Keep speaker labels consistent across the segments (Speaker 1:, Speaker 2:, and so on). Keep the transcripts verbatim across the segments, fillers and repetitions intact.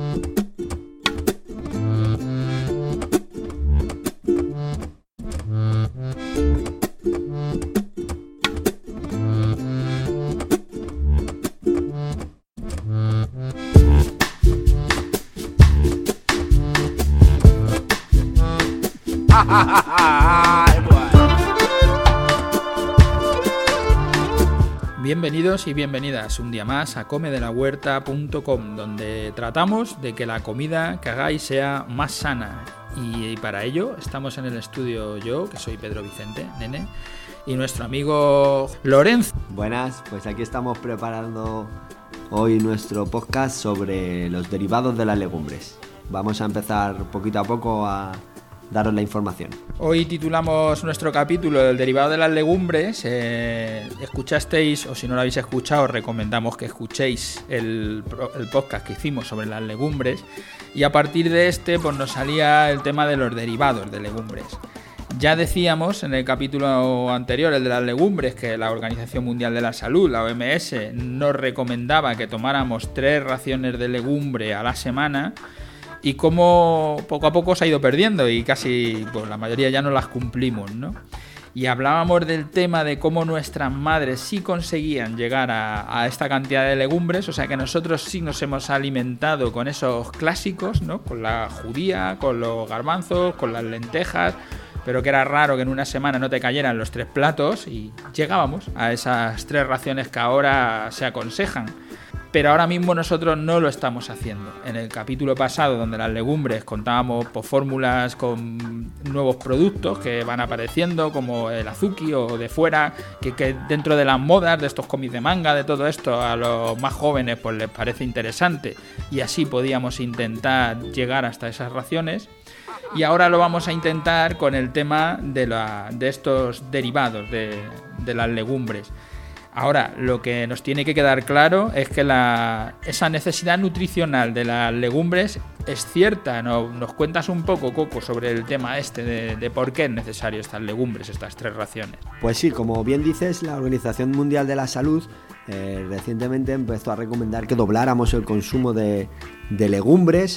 Speaker 1: Bienvenidos y bienvenidas un día más a come de la huerta punto com, donde tratamos de que la comida que hagáis sea más sana. Y para ello estamos en el estudio yo, que soy Pedro Vicente, nene, y nuestro amigo Lorenzo.
Speaker 2: Buenas, pues aquí estamos preparando hoy nuestro podcast sobre los derivados de las legumbres. Vamos a empezar poquito a poco a daros la información.
Speaker 1: Hoy titulamos nuestro capítulo del derivado de las legumbres. Eh, escuchasteis, o si no lo habéis escuchado, os recomendamos que escuchéis el, el podcast que hicimos sobre las legumbres. Y a partir de este, pues nos salía el tema de los derivados de legumbres. Ya decíamos en el capítulo anterior, el de las legumbres, que la Organización Mundial de la Salud, la O M S, nos recomendaba que tomáramos tres raciones de legumbre a la semana. Y cómo poco a poco se ha ido perdiendo y casi pues, la mayoría ya no las cumplimos, ¿no? Y hablábamos del tema de cómo nuestras madres sí conseguían llegar a, a esta cantidad de legumbres, o sea que nosotros sí nos hemos alimentado con esos clásicos, ¿no? Con la judía, con los garbanzos, con las lentejas, pero que era raro que en una semana no te cayeran los tres platos y llegábamos a esas tres raciones que ahora se aconsejan. Pero ahora mismo nosotros no lo estamos haciendo. En el capítulo pasado, donde las legumbres contábamos por fórmulas con nuevos productos que van apareciendo, como el azuki o de fuera, que, que dentro de las modas, de estos cómics de manga, de todo esto, a los más jóvenes pues les parece interesante y así podíamos intentar llegar hasta esas raciones. Y ahora lo vamos a intentar con el tema de, la, de estos derivados de, de las legumbres. Ahora, lo que nos tiene que quedar claro es que la, esa necesidad nutricional de las legumbres es cierta. ¿No? Nos cuentas un poco, Coco, sobre el tema este de, de por qué es necesario estas legumbres, estas tres raciones.
Speaker 2: Pues sí, como bien dices, la Organización Mundial de la Salud eh, recientemente empezó a recomendar que dobláramos el consumo de, de legumbres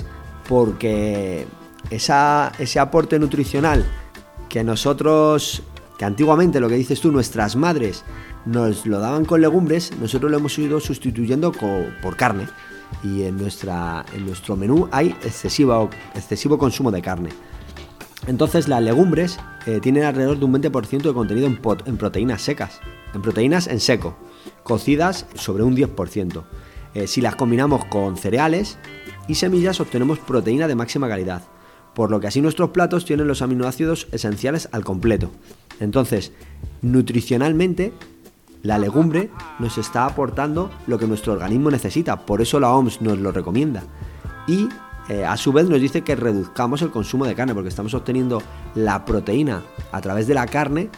Speaker 2: porque esa, ese aporte nutricional que nosotros, que antiguamente, lo que dices tú, nuestras madres nos lo daban con legumbres, nosotros lo hemos ido sustituyendo co- por carne y en, nuestra, en nuestro menú hay excesivo, excesivo consumo de carne. Entonces las legumbres eh, tienen alrededor de un veinte por ciento de contenido en, pot- en proteínas secas, en proteínas en seco, cocidas sobre un diez por ciento. Eh, si las combinamos con cereales y semillas obtenemos proteína de máxima calidad, por lo que así nuestros platos tienen los aminoácidos esenciales al completo. Entonces, nutricionalmente, la legumbre nos está aportando lo que nuestro organismo necesita, por eso la O M S nos lo recomienda. Y eh, a su vez nos dice que reduzcamos el consumo de carne, porque estamos obteniendo la proteína a través de la carne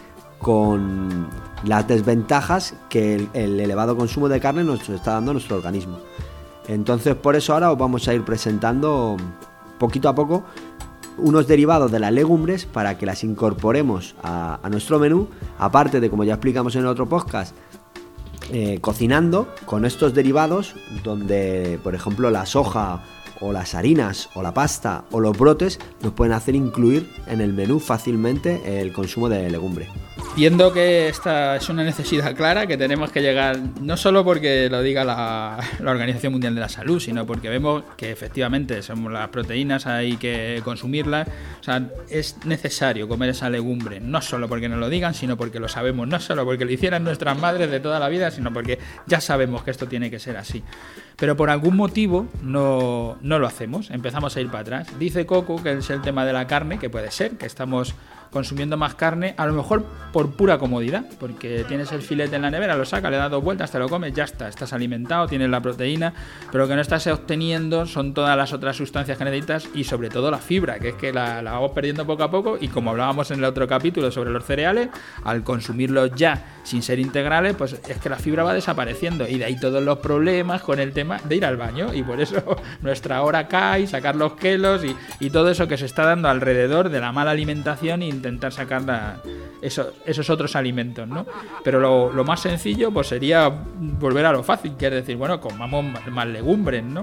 Speaker 2: con las desventajas que el, el elevado consumo de carne nos está dando a nuestro organismo. Entonces, por eso ahora os vamos a ir presentando poquito a poco unos derivados de las legumbres para que las incorporemos a, a nuestro menú, aparte de, como ya explicamos en el otro podcast, eh, cocinando con estos derivados donde, por ejemplo, la soja o las harinas o la pasta o los brotes nos pueden hacer incluir en el menú fácilmente el consumo de legumbre.
Speaker 1: Viendo que esta es una necesidad clara, que tenemos que llegar, no solo porque lo diga la, la Organización Mundial de la Salud, sino porque vemos que efectivamente somos las proteínas, hay que consumirlas. O sea, es necesario comer esa legumbre, no solo porque nos lo digan, sino porque lo sabemos, no solo porque lo hicieran nuestras madres de toda la vida, sino porque ya sabemos que esto tiene que ser así. Pero por algún motivo no, no lo hacemos, empezamos a ir para atrás. Dice Coco que es el tema de la carne, que puede ser, que estamos consumiendo más carne, a lo mejor por pura comodidad, porque tienes el filete en la nevera, lo sacas, le das dos vueltas, te lo comes, ya está, estás alimentado, tienes la proteína, pero lo que no estás obteniendo son todas las otras sustancias que necesitas y sobre todo la fibra, que es que la, la vamos perdiendo poco a poco y como hablábamos en el otro capítulo sobre los cereales, al consumirlos ya sin ser integrales, pues es que la fibra va desapareciendo y de ahí todos los problemas con el tema de ir al baño y por eso nuestra hora cae, sacar los kelos y, y todo eso que se está dando alrededor de la mala alimentación e intentar sacar la, eso, esos otros alimentos, ¿no? Pero lo, lo más sencillo pues sería volver a lo fácil, que es decir, bueno, comamos más legumbres, ¿no?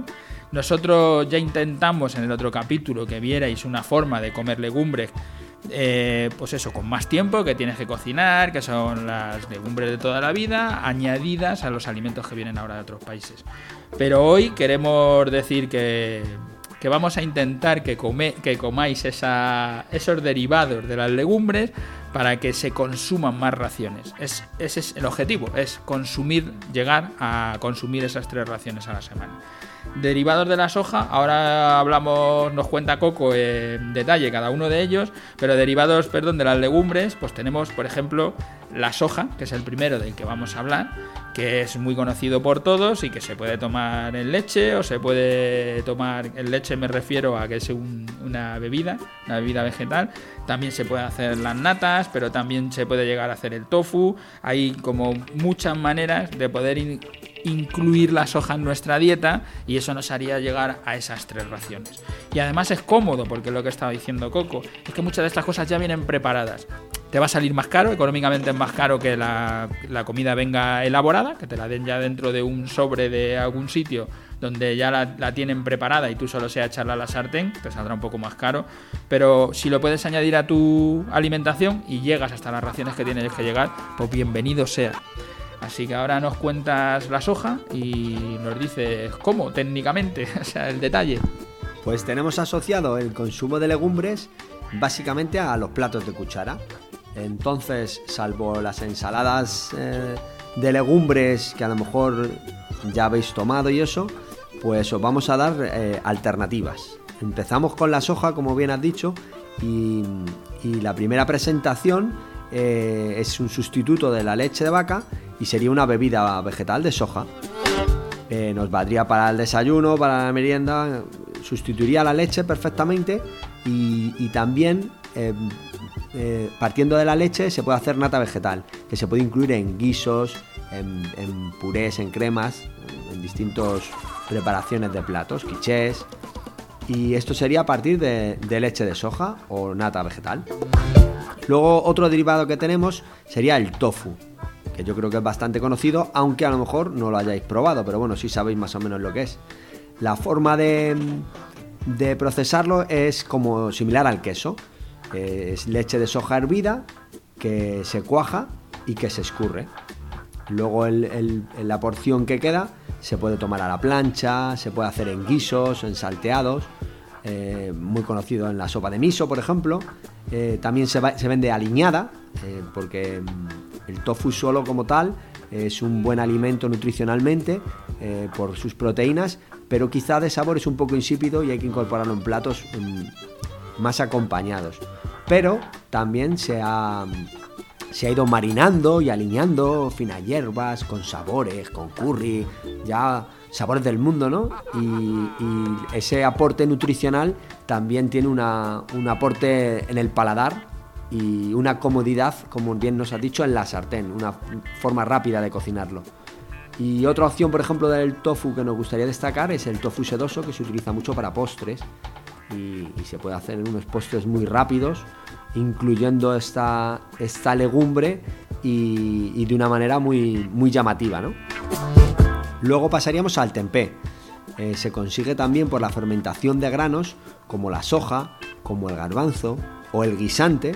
Speaker 1: Nosotros ya intentamos en el otro capítulo que vierais una forma de comer legumbres, eh, pues eso, con más tiempo, que tienes que cocinar, que son las legumbres de toda la vida, añadidas a los alimentos que vienen ahora de otros países. Pero hoy queremos decir que, que vamos a intentar que, come, que comáis esa, esos derivados de las legumbres para que se consuman más raciones. Es, ese es el objetivo, es consumir, llegar a consumir esas tres raciones a la semana. Derivados de la soja, ahora hablamos, nos cuenta Coco en detalle cada uno de ellos, pero derivados, perdón, de las legumbres, pues tenemos, por ejemplo, la soja, que es el primero del que vamos a hablar, que es muy conocido por todos y que se puede tomar en leche o se puede tomar en leche, me refiero a que es un, una bebida, una bebida vegetal. También se puede hacer las natas, pero también se puede llegar a hacer el tofu. Hay como muchas maneras de poder in- incluir la soja en nuestra dieta y eso nos haría llegar a esas tres raciones. Y además es cómodo, porque lo que estaba diciendo Coco es que muchas de estas cosas ya vienen preparadas. Te va a salir más caro, económicamente es más caro que la, la comida venga elaborada, que te la den ya dentro de un sobre de algún sitio donde ya la, la tienen preparada y tú solo sea echarla a la sartén, te saldrá un poco más caro, pero si lo puedes añadir a tu alimentación y llegas hasta las raciones que tienes que llegar, pues bienvenido sea. Así que ahora nos cuentas la soja y nos dices cómo técnicamente, o sea, el detalle.
Speaker 2: Pues tenemos asociado el consumo de legumbres básicamente a los platos de cuchara. Entonces, salvo las ensaladas eh, de legumbres que a lo mejor ya habéis tomado y eso, pues os vamos a dar eh, alternativas. Empezamos con la soja, como bien has dicho, y, y la primera presentación eh, es un sustituto de la leche de vaca y sería una bebida vegetal de soja. Eh, nos valdría para el desayuno, para la merienda, sustituiría la leche perfectamente y, y también eh, eh, partiendo de la leche se puede hacer nata vegetal, que se puede incluir en guisos, en, en purés, en cremas, en distintas preparaciones de platos, quichés, y esto sería a partir de, de leche de soja o nata vegetal. Luego otro derivado que tenemos sería el tofu, que yo creo que es bastante conocido, aunque a lo mejor no lo hayáis probado, pero bueno, sí sabéis más o menos lo que es. La forma de, de procesarlo es como similar al queso. Es leche de soja hervida que se cuaja y que se escurre. Luego el, el, la porción que queda se puede tomar a la plancha, se puede hacer en guisos, en salteados, eh, muy conocido en la sopa de miso, por ejemplo. Eh, también se, va, se vende aliñada, eh, porque el tofu solo como tal es un buen alimento nutricionalmente eh, por sus proteínas, pero quizá de sabor es un poco insípido y hay que incorporarlo en platos um, más acompañados. Pero también se ha, se ha ido marinando y aliñando finas hierbas con sabores, con curry, ya sabores del mundo, ¿no? Y, y ese aporte nutricional también tiene una, un aporte en el paladar y una comodidad, como bien nos has dicho, en la sartén, una forma rápida de cocinarlo. Y otra opción, por ejemplo, del tofu que nos gustaría destacar es el tofu sedoso, que se utiliza mucho para postres y, y se puede hacer en unos postres muy rápidos, incluyendo esta, esta legumbre y, y de una manera muy, muy llamativa, ¿no? Luego pasaríamos al tempeh. Eh, se consigue también por la fermentación de granos como la soja, como el garbanzo o el guisante,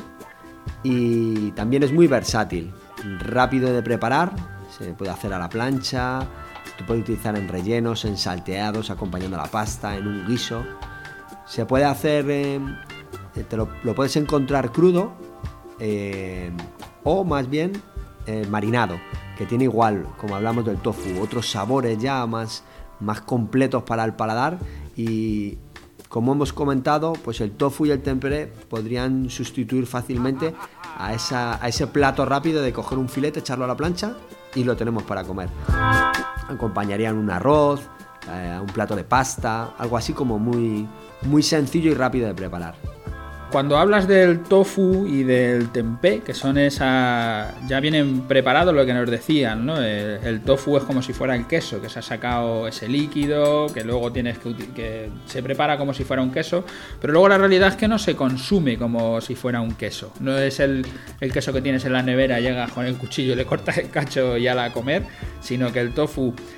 Speaker 2: y también es muy versátil, rápido de preparar, se puede hacer a la plancha, se puede utilizar en rellenos, en salteados, acompañando la pasta, en un guiso. Se puede hacer, eh, te lo, lo puedes encontrar crudo eh, o más bien eh, marinado, que tiene igual, como hablamos del tofu, otros sabores ya más, más completos para el paladar. Y como hemos comentado, pues el tofu y el tempeh podrían sustituir fácilmente a, esa, a ese plato rápido de coger un filete, echarlo a la plancha y lo tenemos para comer. Acompañarían un arroz, eh, un plato de pasta, algo así como muy, muy sencillo y rápido de preparar.
Speaker 1: Cuando hablas del tofu y del tempeh, que son esa, ya vienen preparados lo que nos decían, ¿no? El, el tofu es como si fuera el queso, que se ha sacado ese líquido, que luego tienes que, que se prepara como si fuera un queso, pero luego la realidad es que no se consume como si fuera un queso. No es el, el queso que tienes en la nevera, llegas con el cuchillo, le cortas el cacho y ala a comer, sino que el tofu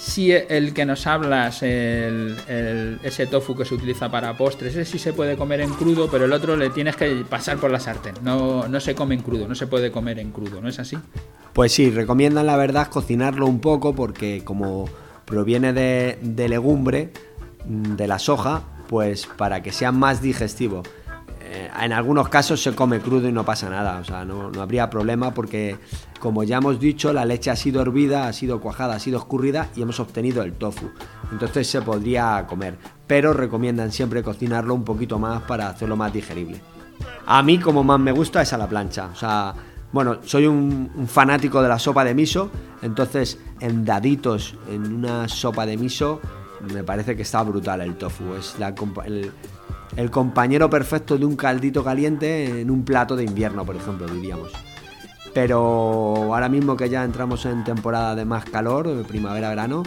Speaker 1: si el que nos hablas, el, el, ese tofu que se utiliza para postres, ese sí se puede comer en crudo, pero el otro le tienes que pasar por la sartén. No, no se come en crudo, no se puede comer en crudo, ¿no es así?
Speaker 2: Pues sí, recomiendan la verdad cocinarlo un poco porque como proviene de, de legumbre, de la soja, pues para que sea más digestivo. Eh, en algunos casos se come crudo y no pasa nada, o sea, no, no habría problema porque, como ya hemos dicho, la leche ha sido hervida, ha sido cuajada, ha sido escurrida y hemos obtenido el tofu. Entonces se podría comer, pero recomiendan siempre cocinarlo un poquito más para hacerlo más digerible. A mí, como más me gusta, es a la plancha, o sea... Bueno, soy un, un fanático de la sopa de miso, entonces en daditos, en una sopa de miso, me parece que está brutal el tofu. Es la, el, el compañero perfecto de un caldito caliente en un plato de invierno, por ejemplo, diríamos. Pero ahora mismo que ya entramos en temporada de más calor, primavera-verano,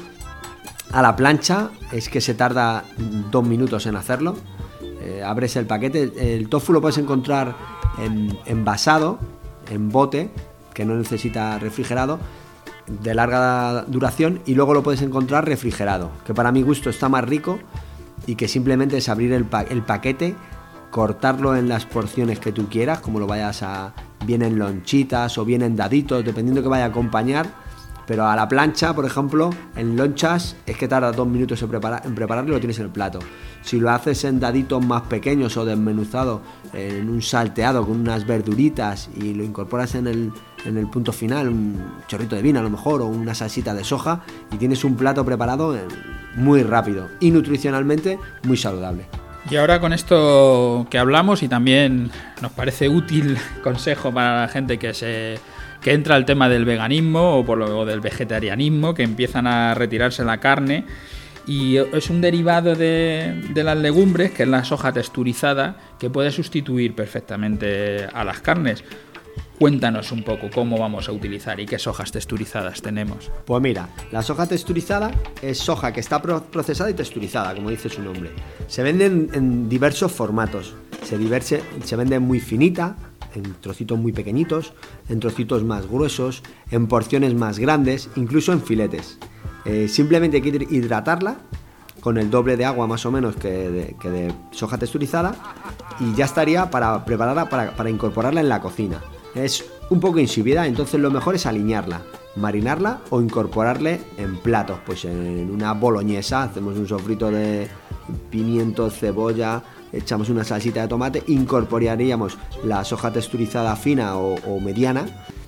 Speaker 2: a la plancha es que se tarda dos minutos en hacerlo. Eh, abres el paquete, el tofu lo puedes encontrar en, envasado, en bote, que no necesita refrigerado, de larga duración, y luego lo puedes encontrar refrigerado, que para mi gusto está más rico y que simplemente es abrir el, pa- el paquete, cortarlo en las porciones que tú quieras, como lo vayas a... bien en lonchitas o bien en daditos, dependiendo que vaya a acompañar. Pero a la plancha, por ejemplo, en lonchas es que tarda dos minutos en, prepara- en prepararlo y lo tienes en el plato. Si lo haces en daditos más pequeños o desmenuzado, en un salteado con unas verduritas y lo incorporas en el, en el punto final, un chorrito de vino a lo mejor o una salsita de soja, y tienes un plato preparado muy rápido y nutricionalmente muy saludable.
Speaker 1: Y ahora con esto que hablamos, y también nos parece útil consejo para la gente que se... que entra el tema del veganismo o por lo del vegetarianismo, que empiezan a retirarse la carne, y es un derivado de, de las legumbres, que es la soja texturizada, que puede sustituir perfectamente a las carnes. Cuéntanos un poco cómo vamos a utilizar y qué sojas texturizadas tenemos.
Speaker 2: Pues mira, la soja texturizada es soja que está procesada y texturizada, como dice su nombre. Se venden en diversos formatos, se, diverse, se vende muy finita, en trocitos muy pequeñitos, en trocitos más gruesos, en porciones más grandes, incluso en filetes. Eh, simplemente hay que hidratarla con el doble de agua más o menos que de, que de soja texturizada, y ya estaría para prepararla, para, para incorporarla en la cocina. Es un poco insípida, entonces lo mejor es aliñarla, marinarla o incorporarle en platos. Pues en una boloñesa hacemos un sofrito de pimiento, cebolla, echamos una salsita de tomate, incorporaríamos la soja texturizada fina o, o mediana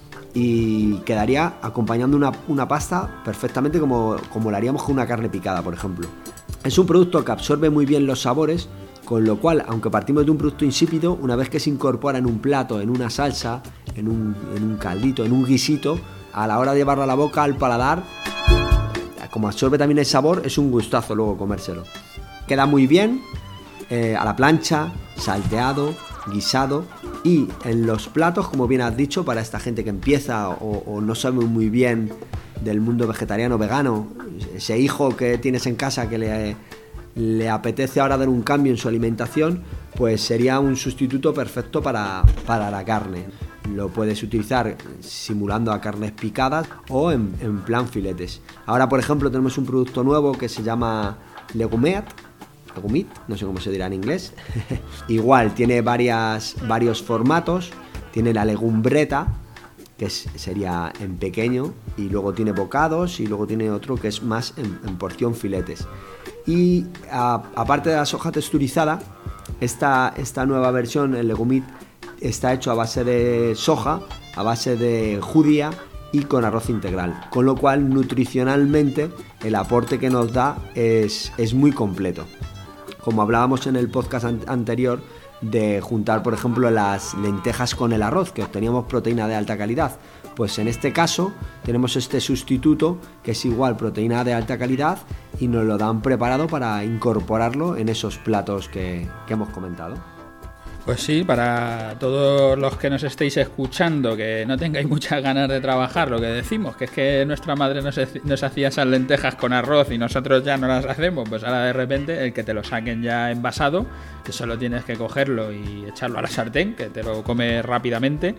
Speaker 2: y quedaría acompañando una, una pasta perfectamente como, como la haríamos con una carne picada, por ejemplo. Es un producto que absorbe muy bien los sabores, con lo cual, aunque partimos de un producto insípido, una vez que se incorpora en un plato, en una salsa, en un, en un caldito, en un guisito, a la hora de llevarlo a la boca, al paladar, como absorbe también el sabor, es un gustazo luego comérselo. Queda muy bien, eh, a la plancha, salteado, guisado, y en los platos, como bien has dicho, para esta gente que empieza o, o no sabe muy bien del mundo vegetariano vegano, ese hijo que tienes en casa que le, le apetece ahora dar un cambio en su alimentación, pues sería un sustituto perfecto para, para la carne. Lo puedes utilizar simulando a carnes picadas o en, en plan filetes. Ahora, por ejemplo, tenemos un producto nuevo que se llama Legumeat, Legumit, no sé cómo se dirá en inglés. Igual, tiene varias, varios formatos. Tiene la legumbreta, que es, sería en pequeño, y luego tiene bocados, y luego tiene otro que es más en, en porción filetes. Y a, aparte de la soja texturizada, esta, esta nueva versión, el Legumit, está hecho a base de soja, a base de judía y con arroz integral, con lo cual nutricionalmente el aporte que nos da es, es muy completo. Como hablábamos en el podcast an- anterior de juntar, por ejemplo, las lentejas con el arroz, que obteníamos proteína de alta calidad, pues en este caso tenemos este sustituto que es igual proteína de alta calidad y nos lo dan preparado para incorporarlo en esos platos que, que hemos comentado.
Speaker 1: Pues sí, para todos los que nos estéis escuchando, que no tengáis muchas ganas de trabajar, lo que decimos, que es que nuestra madre nos, nos hacía esas lentejas con arroz y nosotros ya no las hacemos, pues ahora de repente el que te lo saquen ya envasado, que solo tienes que cogerlo y echarlo a la sartén, que te lo comes rápidamente,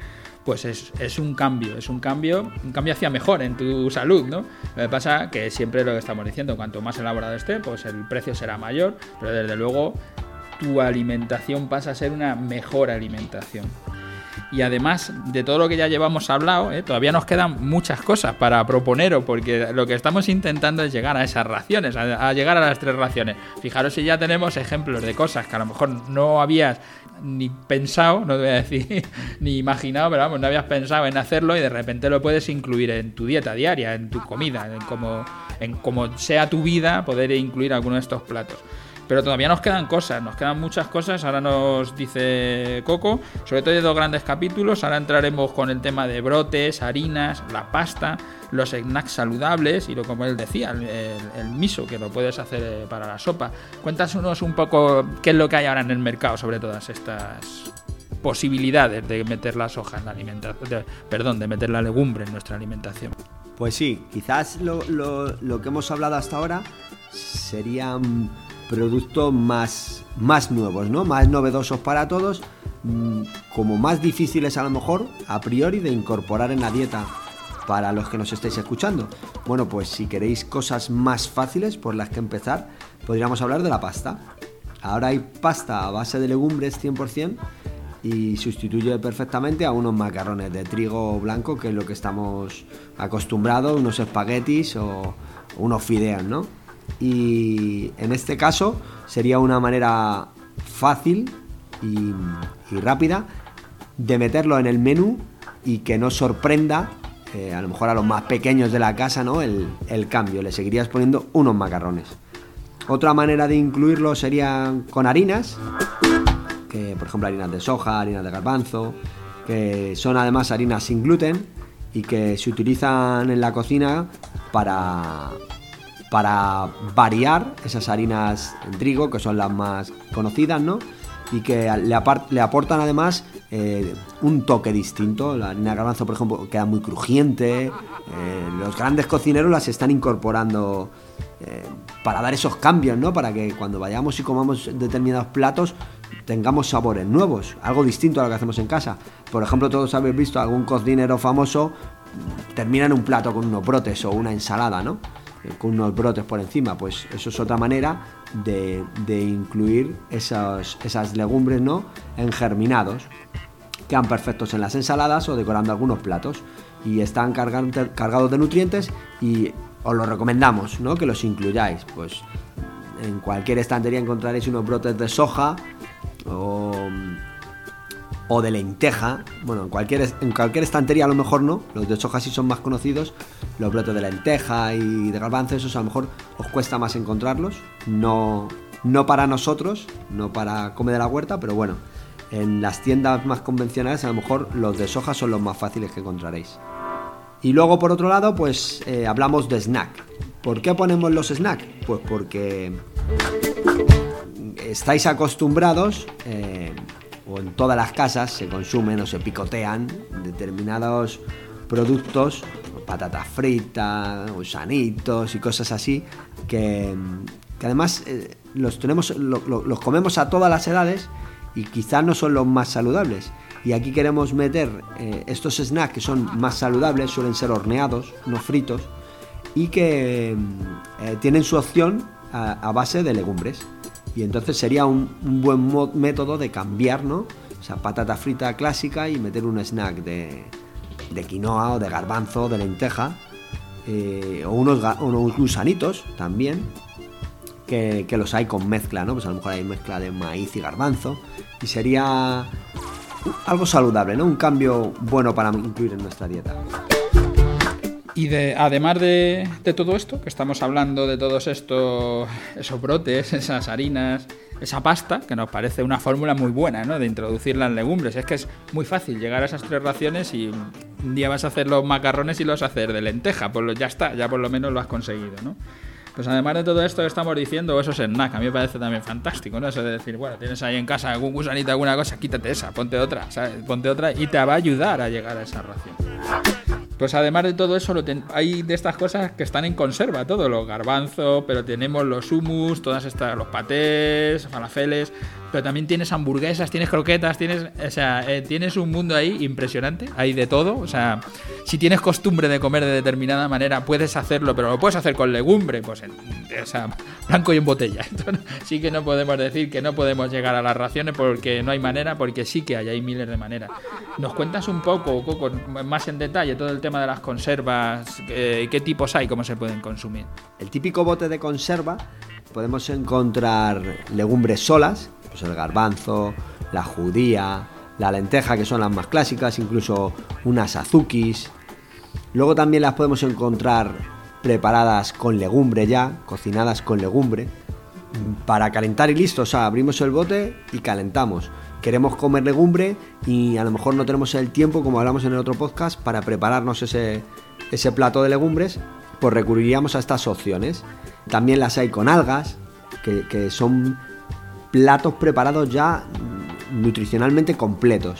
Speaker 1: pues es, es un cambio, es un cambio, un cambio hacia mejor en tu salud, ¿no? Lo que pasa que siempre lo que estamos diciendo, cuanto más elaborado esté, pues el precio será mayor, pero desde luego tu alimentación pasa a ser una mejor alimentación. Y además de todo lo que ya llevamos hablado, ¿eh? todavía nos quedan muchas cosas para proponeros, porque lo que estamos intentando es llegar a esas raciones, a, a llegar a las tres raciones. Fijaros si ya tenemos ejemplos de cosas que a lo mejor no habías ni pensado, no te voy a decir ni imaginado, pero vamos, no habías pensado en hacerlo y de repente lo puedes incluir en tu dieta diaria, en tu comida, en como, en como sea tu vida, poder incluir alguno de estos platos. Pero todavía nos quedan cosas, nos quedan muchas cosas. Ahora nos dice Coco, sobre todo hay dos grandes capítulos. Ahora entraremos con el tema de brotes, harinas, la pasta, los snacks saludables y lo como él decía, el, el, el miso, que lo puedes hacer para la sopa. Cuéntanos un poco qué es lo que hay ahora en el mercado sobre todas estas posibilidades de meter la soja en la alimentación, de, perdón, de meter la legumbre en nuestra alimentación.
Speaker 2: Pues sí, quizás lo, lo, lo que hemos hablado hasta ahora serían productos más, más nuevos, ¿no? Más novedosos para todos, como más difíciles a lo mejor a priori de incorporar en la dieta para los que nos estáis escuchando. Bueno, pues si queréis cosas más fáciles por las que empezar, podríamos hablar de la pasta. Ahora hay pasta a base de legumbres cien por ciento y sustituye perfectamente a unos macarrones de trigo blanco, que es lo que estamos acostumbrados, unos espaguetis o unos fideos, ¿no? Y en este caso sería una manera fácil y, y rápida de meterlo en el menú y que no sorprenda eh, a lo mejor a los más pequeños de la casa, ¿no? el, el cambio, le seguirías poniendo unos macarrones. Otra manera de incluirlo sería con harinas, que por ejemplo harinas de soja, harinas de garbanzo, que son además harinas sin gluten y que se utilizan en la cocina para... para variar esas harinas en trigo, que son las más conocidas, ¿no? Y que le, apart- le aportan además eh, un toque distinto. La harina de garbanzo, por ejemplo, queda muy crujiente. Eh, los grandes cocineros las están incorporando eh, para dar esos cambios, ¿no? Para que cuando vayamos y comamos determinados platos tengamos sabores nuevos, algo distinto a lo que hacemos en casa. Por ejemplo, todos habéis visto algún cocinero famoso termina en un plato con unos brotes o una ensalada, ¿no? Con unos brotes por encima. Pues eso es otra manera de, de incluir esas, esas legumbres, ¿no? En germinados. Quedan perfectos en las ensaladas o decorando algunos platos y están cargados de, cargados de nutrientes y os lo recomendamos, ¿no? Que los incluyáis. Pues en cualquier estantería encontraréis unos brotes de soja o, o de lenteja. Bueno, en cualquier, en cualquier estantería a lo mejor no, los de soja sí son más conocidos. Los brotes de lenteja y de garbanzo, esos a lo mejor os cuesta más encontrarlos, no, no para nosotros, no para comer de la huerta, pero bueno, en las tiendas más convencionales a lo mejor los de soja son los más fáciles que encontraréis. Y luego por otro lado, pues eh, hablamos de snack. ¿Por qué ponemos los snacks? Pues porque estáis acostumbrados, eh, o en todas las casas se consumen o se picotean determinados productos, patatas fritas, gusanitos y cosas así, que, que además eh, los tenemos, lo, lo, los comemos a todas las edades y quizás no son los más saludables. Y aquí queremos meter eh, estos snacks que son más saludables, suelen ser horneados, no fritos, y que eh, tienen su opción a, a base de legumbres. Y entonces sería un, un buen mo- método de cambiar, ¿no? O sea, patata frita clásica y meter un snack de... de quinoa o de garbanzo o de lenteja, eh, o unos, ga- unos gusanitos también, que, que los hay con mezcla, ¿no? Pues a lo mejor hay mezcla de maíz y garbanzo y sería algo saludable, ¿no? Un cambio bueno para incluir en nuestra dieta.
Speaker 1: Y de, además de, de todo esto, que estamos hablando de todos estos esos brotes, esas harinas, esa pasta, que nos parece una fórmula muy buena, ¿no? De introducir las legumbres. Es que es muy fácil llegar a esas tres raciones y un día vas a hacer los macarrones y los vas a hacer de lenteja, pues lo, ya está, ya por lo menos lo has conseguido, ¿no? Pues además de todo esto que estamos diciendo, esos snacks, a mí me parece también fantástico, ¿no? Eso de decir, bueno, tienes ahí en casa algún gusanito, alguna cosa, quítate esa, ponte otra, ¿sabes? Ponte otra y te va a ayudar a llegar a esa ración. Pues además de todo eso, lo ten- hay de estas cosas que están en conserva, todo, los garbanzos, pero tenemos los hummus, todas estas, los patés, falafeles, pero también tienes hamburguesas, tienes croquetas, tienes, o sea, eh, tienes un mundo ahí impresionante, hay de todo, o sea, si tienes costumbre de comer de determinada manera, puedes hacerlo, pero lo puedes hacer con legumbre, pues, en, o sea, blanco y en botella. Entonces, sí que no podemos decir que no podemos llegar a las raciones porque no hay manera, porque sí que hay, hay miles de maneras. ¿Nos cuentas un poco, Coco, más en detalle todo el tema de las conservas? Eh, ¿Qué tipos hay? ¿Cómo se pueden consumir?
Speaker 2: El típico bote de conserva podemos encontrar legumbres solas, pues el garbanzo, la judía, la lenteja, que son las más clásicas, incluso unas azukis. Luego también las podemos encontrar preparadas con legumbre ya, cocinadas con legumbre, para calentar y listo. O sea, abrimos el bote y calentamos. Queremos comer legumbre y a lo mejor no tenemos el tiempo, como hablamos en el otro podcast, para prepararnos ese, ese plato de legumbres, pues recurriríamos a estas opciones. También las hay con algas, que, que son platos preparados ya nutricionalmente completos.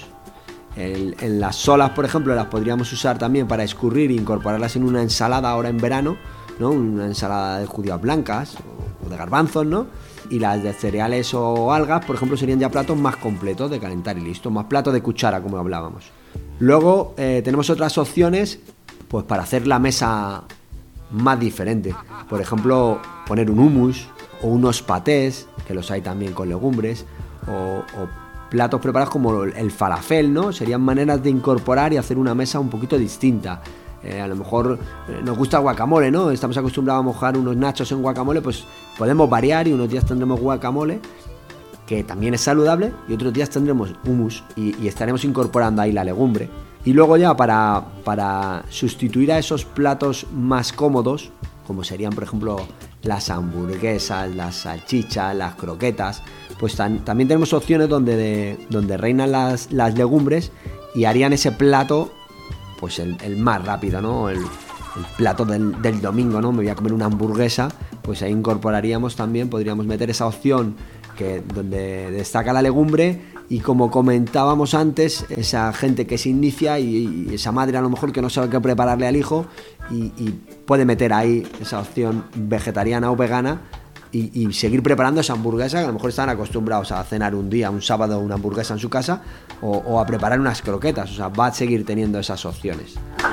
Speaker 2: En, en las solas, por ejemplo, las podríamos usar también para escurrir e incorporarlas en una ensalada ahora en verano, ¿no? Una ensalada de judías blancas o de garbanzos, ¿no? Y las de cereales o algas, por ejemplo, serían ya platos más completos de calentar y listo, más platos de cuchara, como hablábamos. Luego eh, tenemos otras opciones, pues para hacer la mesa más diferente. Por ejemplo, poner un hummus o unos patés, que los hay también con legumbres, o, o platos preparados como el falafel, ¿no? Serían maneras de incorporar y hacer una mesa un poquito distinta. Eh, a lo mejor eh, nos gusta el guacamole, ¿no? Estamos acostumbrados a mojar unos nachos en guacamole, pues podemos variar y unos días tendremos guacamole, que también es saludable, y otros días tendremos hummus y, y estaremos incorporando ahí la legumbre. Y luego ya para, para sustituir a esos platos más cómodos, como serían por ejemplo las hamburguesas, las salchichas, las croquetas, pues tan, también tenemos opciones donde, de, donde reinan las, las legumbres y harían ese plato pues el, el más rápido, ¿no? El, el plato del, del domingo, ¿no? Me voy a comer una hamburguesa, pues ahí incorporaríamos también, podríamos meter esa opción que donde destaca la legumbre, y como comentábamos antes, esa gente que se inicia y, y esa madre a lo mejor que no sabe qué prepararle al hijo y, y puede meter ahí esa opción vegetariana o vegana y, y seguir preparando esa hamburguesa, que a lo mejor están acostumbrados a cenar un día, un sábado, una hamburguesa en su casa o, o a preparar unas croquetas. O sea, va a seguir teniendo esas opciones.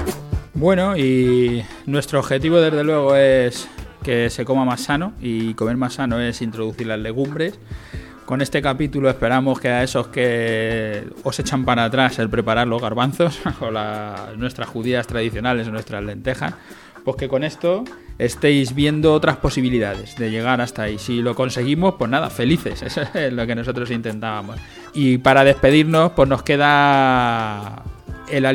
Speaker 1: Bueno, y nuestro objetivo desde luego es que se coma más sano, y comer más sano es introducir las legumbres. Con este capítulo esperamos que a esos que os echan para atrás el preparar los garbanzos o la, nuestras judías tradicionales o nuestras lentejas, pues que con esto estéis viendo otras posibilidades de llegar hasta ahí. Si lo conseguimos, pues nada, felices. Eso es lo que nosotros intentábamos. Y para despedirnos, pues nos queda el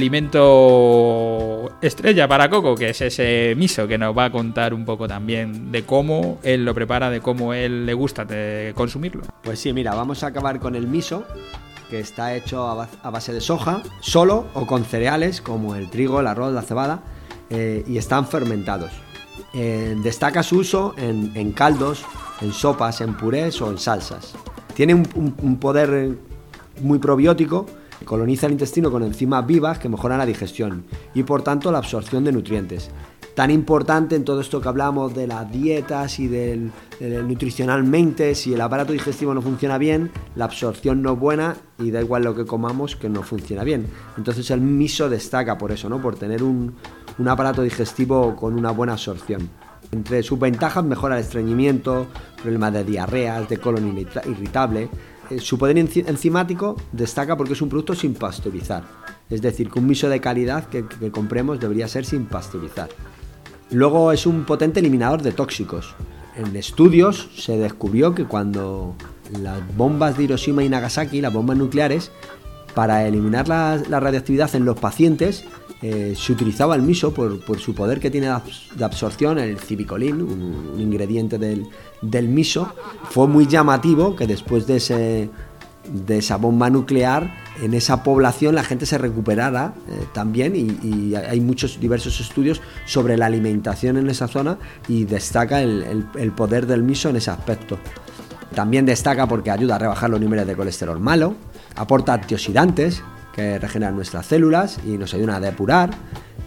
Speaker 1: alimento estrella para Coco, que es ese miso, que nos va a contar un poco también de cómo él lo prepara, de cómo él le gusta de consumirlo.
Speaker 2: Pues sí, mira, vamos a acabar con el miso, que está hecho a base de soja, solo o con cereales como el trigo, el arroz, la cebada, eh, y están fermentados. Eh, destaca su uso en, en caldos, en sopas, en purés o en salsas. Tiene un, un, un poder muy probiótico. Coloniza el intestino con enzimas vivas que mejoran la digestión y por tanto la absorción de nutrientes. Tan importante en todo esto que hablamos de las dietas y del, del nutricionalmente, si el aparato digestivo no funciona bien, la absorción no es buena y da igual lo que comamos que no funciona bien. Entonces el miso destaca por eso, ¿no? Por tener un, un aparato digestivo con una buena absorción. Entre sus ventajas mejora el estreñimiento, problemas de diarreas, de colon irritable. Su poder enzimático destaca porque es un producto sin pasteurizar, es decir, que un miso de calidad que, que compremos debería ser sin pasteurizar. Luego es un potente eliminador de tóxicos. En estudios se descubrió que cuando las bombas de Hiroshima y Nagasaki, las bombas nucleares, para eliminar la, la radioactividad en los pacientes, eh, se utilizaba el miso por, por su poder que tiene de absorción, el cibicolín, un, un ingrediente del, del miso. Fue muy llamativo que después de, ese, de esa bomba nuclear, en esa población la gente se recuperara eh, también, y, y hay muchos diversos estudios sobre la alimentación en esa zona y destaca el, el, el poder del miso en ese aspecto. También destaca porque ayuda a rebajar los niveles de colesterol malo, aporta antioxidantes que regeneran nuestras células y nos ayudan a depurar,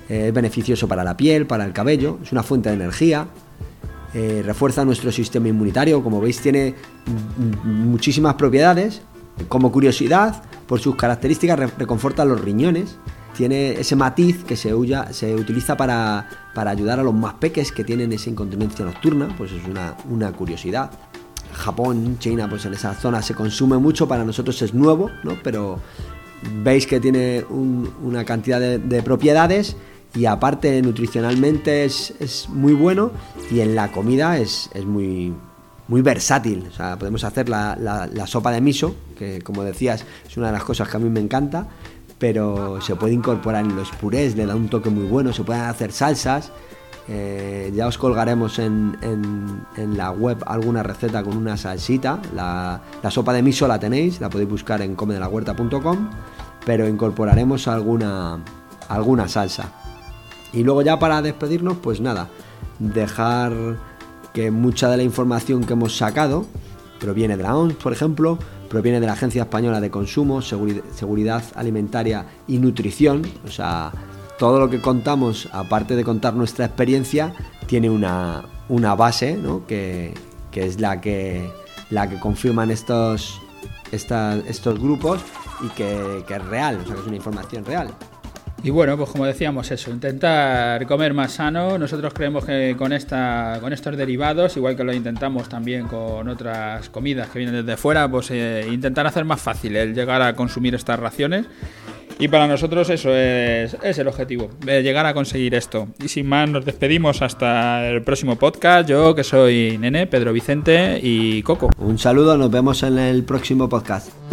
Speaker 2: eh, es beneficioso para la piel, para el cabello, es una fuente de energía, eh, refuerza nuestro sistema inmunitario, como veis tiene m- muchísimas propiedades. Como curiosidad, por sus características re- reconforta los riñones, tiene ese matiz que se, uya, se utiliza para, para ayudar a los más peques que tienen esa incontinencia nocturna, pues es una, una curiosidad. Japón, China, pues en esa zona se consume mucho, para nosotros es nuevo, ¿no? Pero veis que tiene un, una cantidad de, de propiedades y aparte nutricionalmente es, es muy bueno y en la comida es, es muy, muy versátil. O sea, podemos hacer la, la, la sopa de miso, que como decías es una de las cosas que a mí me encanta, pero se puede incorporar en los purés, le da un toque muy bueno, se pueden hacer salsas. Eh, ya os colgaremos en, en, en la web alguna receta con una salsita. La, la sopa de miso la tenéis, la podéis buscar en come de la huerta punto com, pero incorporaremos alguna, alguna salsa. Y luego ya para despedirnos, pues nada, dejar que mucha de la información que hemos sacado proviene de la O M S, por ejemplo, proviene de la Agencia Española de Consumo, Seguridad, Seguridad Alimentaria y Nutrición. O sea, todo lo que contamos, aparte de contar nuestra experiencia, tiene una, una base, ¿no? que, que es la que, la que confirman estos, esta, estos grupos y que, que es real, o sea, que es una información real.
Speaker 1: Y bueno, pues como decíamos eso, intentar comer más sano. Nosotros creemos que con esta, con estos derivados, igual que lo intentamos también con otras comidas que vienen desde fuera, pues eh, intentar hacer más fácil el llegar a consumir estas raciones. Y para nosotros eso es, es el objetivo, de llegar a conseguir esto. Y sin más, nos despedimos hasta el próximo podcast. Yo, que soy Nene, Pedro Vicente y Coco.
Speaker 2: Un saludo, nos vemos en el próximo podcast.